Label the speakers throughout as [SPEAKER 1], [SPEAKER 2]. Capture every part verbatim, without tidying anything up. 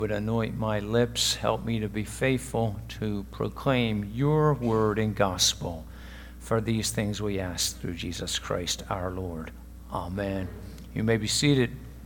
[SPEAKER 1] Would anoint my lips, help me to be faithful to proclaim your word and gospel. For these things we ask through Jesus Christ our Lord. Amen. You may be seated.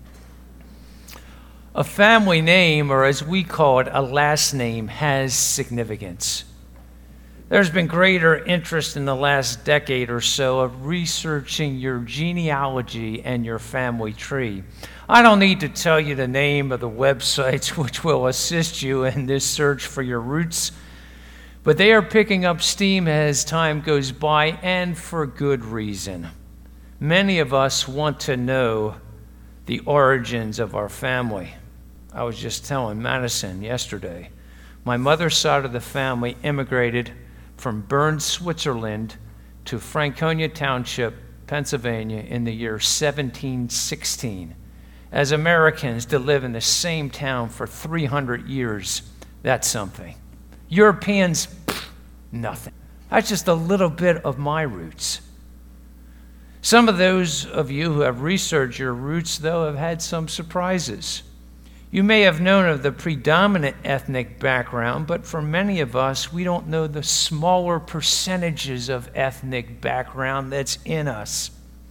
[SPEAKER 1] A family name, or as we call it, a last name, has significance. There's been greater interest in the last decade or so of researching your genealogy and your family tree. I don't need to tell you the name of the websites which will assist you in this search for your roots, but they are picking up steam as time goes by, and for good reason. Many of us want to know the origins of our family. I was just telling Madison yesterday, my mother's side of the family immigrated from Bern, Switzerland to Franconia Township, Pennsylvania in the year seventeen sixteen. As Americans to live in the same town for three hundred years, that's something. Europeans, pff, nothing. That's just a little bit of my roots. Some of those of you who have researched your roots, though, have had some surprises. You may have known of the predominant ethnic background, but for many of us, we don't know the smaller percentages of ethnic background that's in us.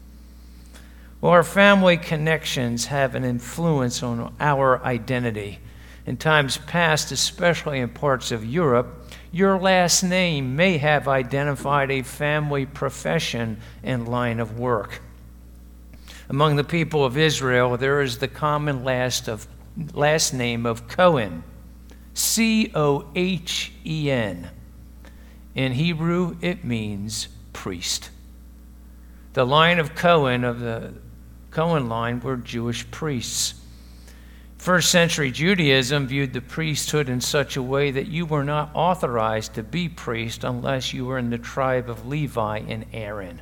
[SPEAKER 1] Well, our family connections have an influence on our identity. In times past, especially in parts of Europe, your last name may have identified a family profession and line of work. Among the people of Israel, there is the common last of last name of Cohen, C O H E N. In Hebrew, it means priest. The line of Cohen, of the Cohen line, were Jewish priests. First century Judaism viewed the priesthood in such a way that you were not authorized to be priest unless you were in the tribe of Levi and Aaron.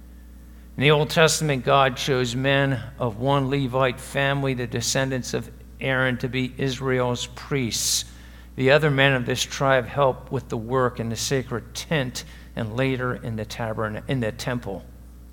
[SPEAKER 1] In the Old Testament, God chose men of one Levite family, the descendants of Aaron, to be Israel's priests. The other men of this tribe helped with the work in the sacred tent and later in the tabernacle, in the temple.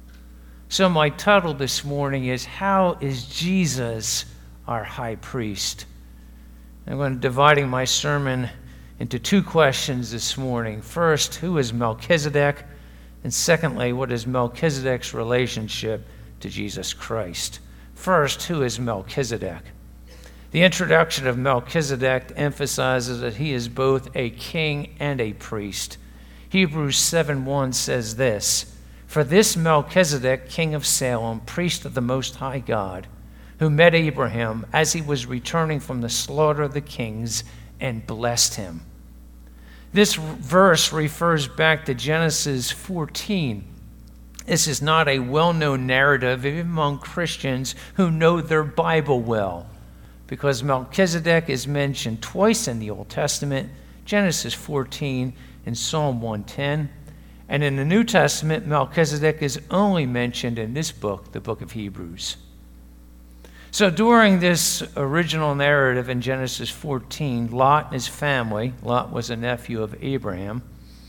[SPEAKER 1] So my title this morning is, How is Jesus our high priest? I'm going to dividing my sermon into two questions this morning. First, who is Melchizedek? And secondly, what is Melchizedek's relationship to Jesus Christ? First, who is Melchizedek? The introduction of Melchizedek emphasizes that he is both a king and a priest. Hebrews seven one says this, For this Melchizedek, king of Salem, priest of the Most High God, who met Abraham as he was returning from the slaughter of the kings and blessed him. This verse refers back to Genesis fourteen. This is not a well-known narrative even among Christians who know their Bible well, because Melchizedek is mentioned twice in the Old Testament, Genesis fourteen and Psalm one ten. And in the New Testament, Melchizedek is only mentioned in this book, the book of Hebrews. So during this original narrative in Genesis fourteen, Lot and his family, Lot was a nephew of Abraham,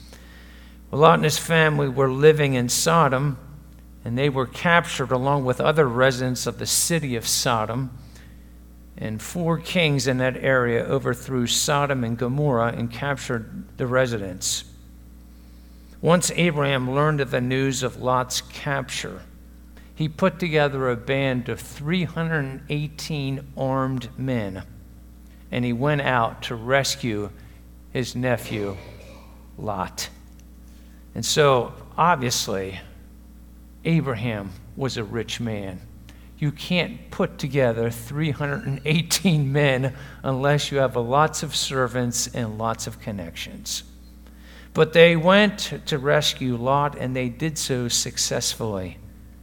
[SPEAKER 1] Lot and his family were living in Sodom, and they were captured along with other residents of the city of Sodom. And four kings in that area overthrew Sodom and Gomorrah and captured the residents. Once Abraham learned of the news of Lot's capture, he put together a band of three hundred eighteen armed men, and he went out to rescue his nephew, Lot. And so, obviously, Abraham was a rich man. You can't put together three hundred eighteen men unless you have lots of servants and lots of connections. But they went to rescue Lot, and they did so successfully.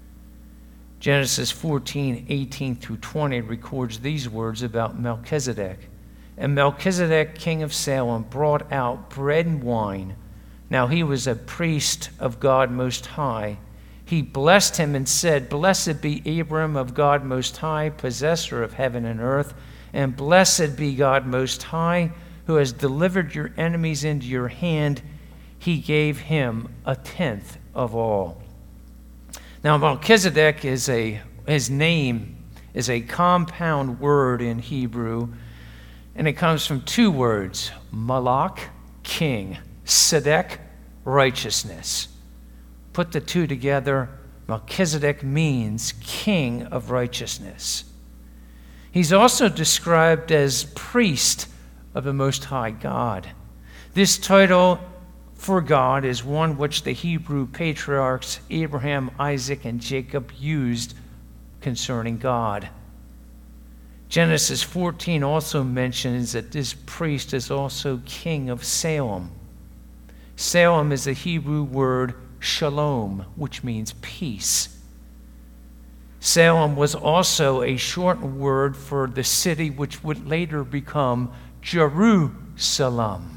[SPEAKER 1] Genesis fourteen, eighteen through twenty records these words about Melchizedek. And Melchizedek, king of Salem, brought out bread and wine. Now he was a priest of God Most High. He blessed him and said, Blessed be Abram of God Most High, possessor of heaven and earth, and blessed be God Most High, who has delivered your enemies into your hand. He gave him a tenth of all. Now Melchizedek is a, his name is a compound word in Hebrew, And it comes from two words, malak, king, tzedek, righteousness. Put the two together, Melchizedek means king of righteousness. He's also described as priest of the Most High God. This title for God is one which the Hebrew patriarchs Abraham, Isaac, and Jacob used concerning God. Genesis fourteen also mentions that this priest is also king of Salem. Salem is the Hebrew word shalom, which means peace. Salem was also a shortened word for the city which would later become Jerusalem.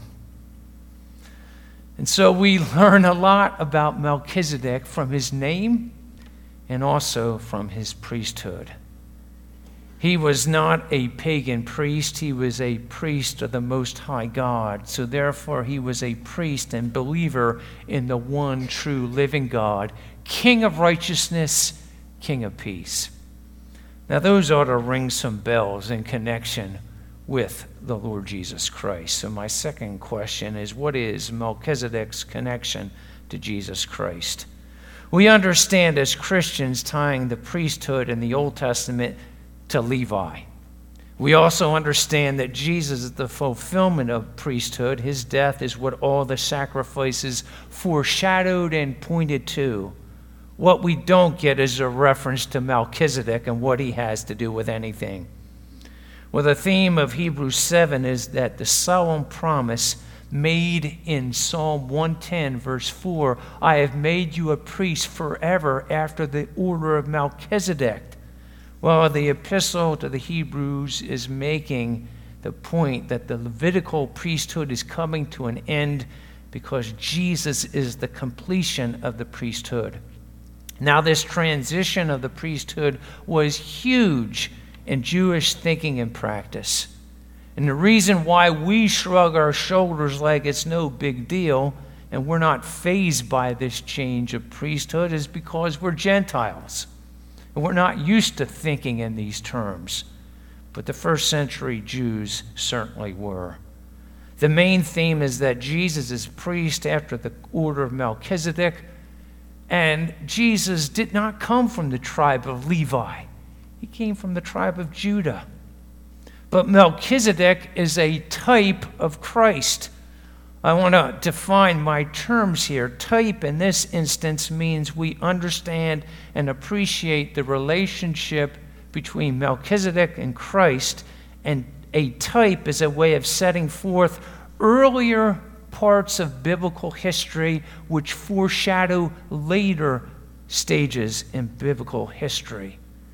[SPEAKER 1] And so we learn a lot about Melchizedek from his name and also from his priesthood. He was not a pagan priest. He was a priest of the Most High God. So therefore, he was a priest and believer in the one true living God, King of righteousness, King of peace. Now, those ought to ring some bells in connection with the Lord Jesus Christ. So my second question is, what is Melchizedek's connection to Jesus Christ? We understand as Christians tying the priesthood in the Old Testament to Levi. We also understand that Jesus is the fulfillment of priesthood. His death is what all the sacrifices foreshadowed and pointed to. What we don't get is a reference to Melchizedek and what he has to do with anything. Well, the theme of Hebrews seven is that the solemn promise made in Psalm one ten, verse four, I have made you a priest forever after the order of Melchizedek. Well, the epistle to the Hebrews is making the point that the Levitical priesthood is coming to an end because Jesus is the completion of the priesthood. Now, this transition of the priesthood was huge in Jewish thinking and practice. And the reason why we shrug our shoulders like it's no big deal and we're not fazed by this change of priesthood is because we're Gentiles. And we're not used to thinking in these terms. But the first century Jews certainly were. The main theme is that Jesus is priest after the order of Melchizedek. And Jesus did not come from the tribe of Levi. He came from the tribe of Judah. But Melchizedek is a type of Christ. I want to define my terms here. Type in this instance means we understand and appreciate the relationship between Melchizedek and Christ, and a type is a way of setting forth earlier parts of biblical history which foreshadow later stages in biblical history.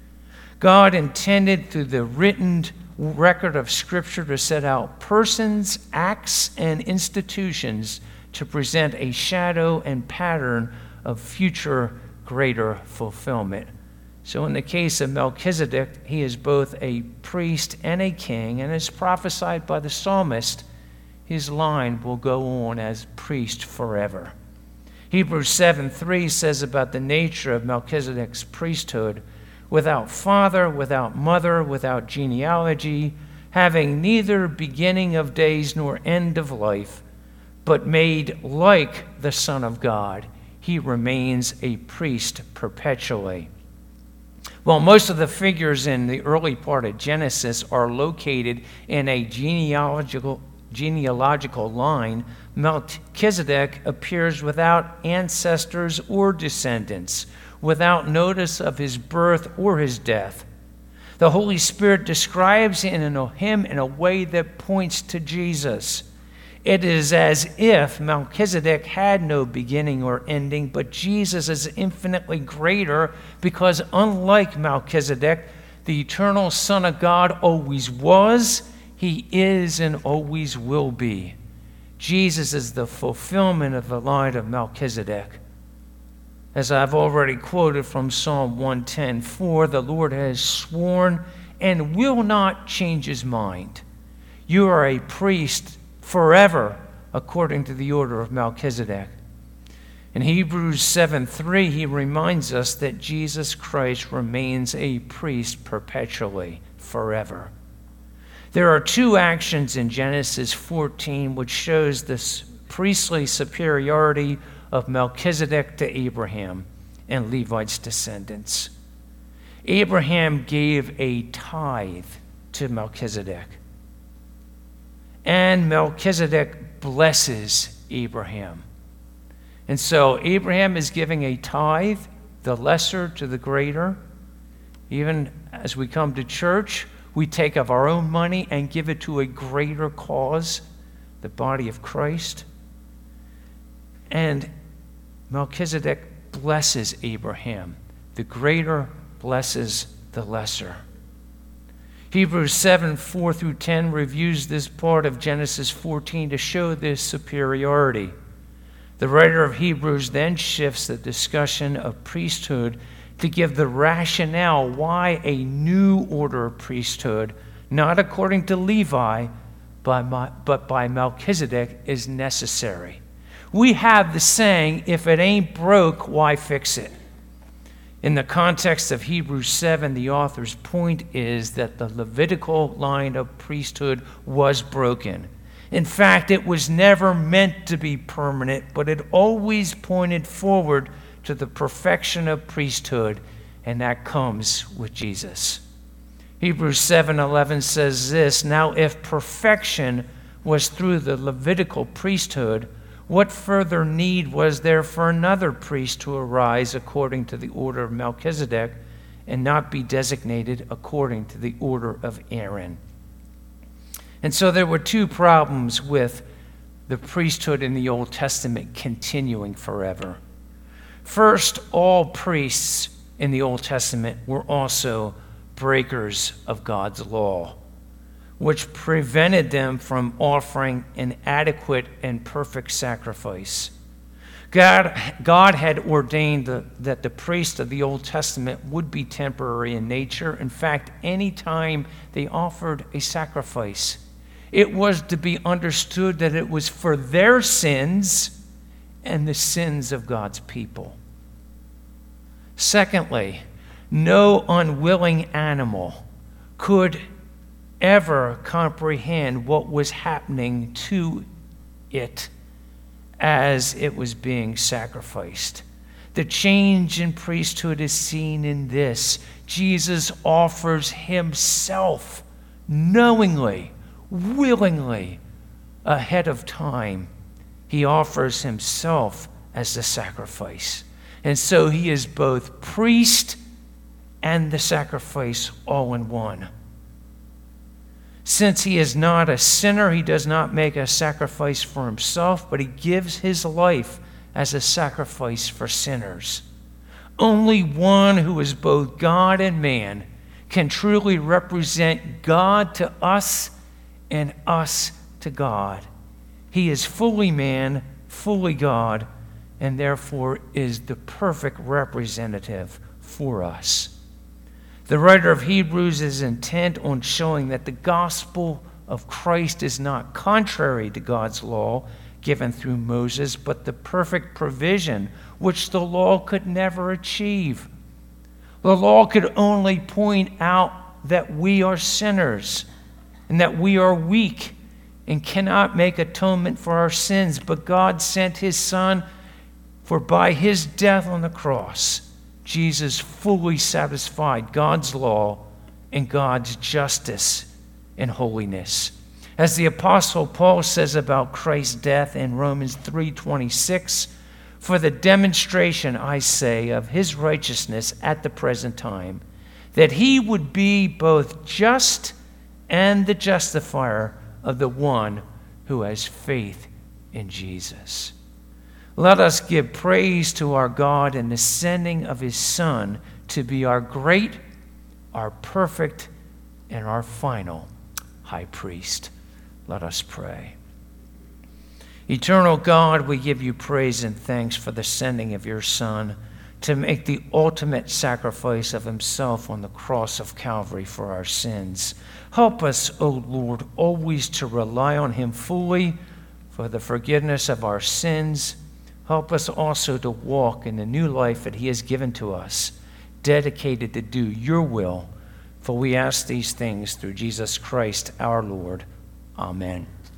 [SPEAKER 1] God intended through the written record of Scripture to set out persons, acts, and institutions to present a shadow and pattern of future greater fulfillment. So in the case of Melchizedek, he is both a priest and a king, and as prophesied by the psalmist, his line will go on as priest forever. Hebrews seven three says about the nature of Melchizedek's priesthood, without father, without mother, without genealogy, having neither beginning of days nor end of life, but made like the Son of God, he remains a priest perpetually. Well, most of the figures in the early part of Genesis are located in a genealogical, genealogical line. Melchizedek appears without ancestors or descendants, without notice of his birth or his death. The Holy Spirit describes him in a way that points to Jesus. It is as if Melchizedek had no beginning or ending, but Jesus is infinitely greater because unlike Melchizedek, the eternal Son of God always was, he is, and always will be. Jesus is the fulfillment of the line of Melchizedek. As I've already quoted from Psalm one ten, for the Lord has sworn and will not change his mind. You are a priest forever according to the order of Melchizedek. In Hebrews seven three, he reminds us that Jesus Christ remains a priest perpetually, forever. There are two actions in Genesis fourteen which shows this priestly superiority of Melchizedek to Abraham and Levi's descendants. Abraham gave a tithe to Melchizedek, and Melchizedek blesses Abraham. And so Abraham is giving a tithe, the lesser to the greater. Even as we come to church, we take of our own money and give it to a greater cause, the body of Christ. And Melchizedek blesses Abraham. The greater blesses the lesser. Hebrews seven, four through ten reviews this part of Genesis fourteen to show this superiority. The writer of Hebrews then shifts the discussion of priesthood to give the rationale why a new order of priesthood, not according to Levi, but by Melchizedek, is necessary. We have the saying, if it ain't broke, why fix it? In the context of Hebrews seven, the author's point is that the Levitical line of priesthood was broken. In fact, it was never meant to be permanent, but it always pointed forward to the perfection of priesthood, and that comes with Jesus. Hebrews seven eleven says this, "Now if perfection was through the Levitical priesthood, what further need was there for another priest to arise according to the order of Melchizedek and not be designated according to the order of Aaron?" And so there were two problems with the priesthood in the Old Testament continuing forever. First, all priests in the Old Testament were also breakers of God's law, which prevented them from offering an adequate and perfect sacrifice. God, God had ordained the, that the priests of the Old Testament would be temporary in nature. In fact, any time they offered a sacrifice, it was to be understood that it was for their sins and the sins of God's people. Secondly, no unwilling animal could ever comprehend what was happening to it as it was being sacrificed. The change in priesthood is seen in this. Jesus offers himself knowingly, willingly, ahead of time. He offers himself as the sacrifice. And so he is both priest and the sacrifice all in one. Since he is not a sinner, he does not make a sacrifice for himself, but he gives his life as a sacrifice for sinners. Only one who is both God and man can truly represent God to us and us to God. He is fully man, fully God, and therefore is the perfect representative for us. The writer of Hebrews is intent on showing that the gospel of Christ is not contrary to God's law given through Moses, but the perfect provision which the law could never achieve. The law could only point out that we are sinners and that we are weak and cannot make atonement for our sins, but God sent his Son, for by his death on the cross, Jesus fully satisfied God's law and God's justice and holiness. As the Apostle Paul says about Christ's death in Romans three twenty-six, "For the demonstration, I say, of his righteousness at the present time, that he would be both just and the justifier of the one who has faith in Jesus." Let us give praise to our God in the sending of his Son to be our great, our perfect, and our final high priest. Let us pray. Eternal God, we give you praise and thanks for the sending of your Son to make the ultimate sacrifice of himself on the cross of Calvary for our sins. Help us, O Lord, always to rely on him fully for the forgiveness of our sins. Help us also to walk in the new life that he has given to us, dedicated to do your will For we ask these things through Jesus Christ our Lord. Amen.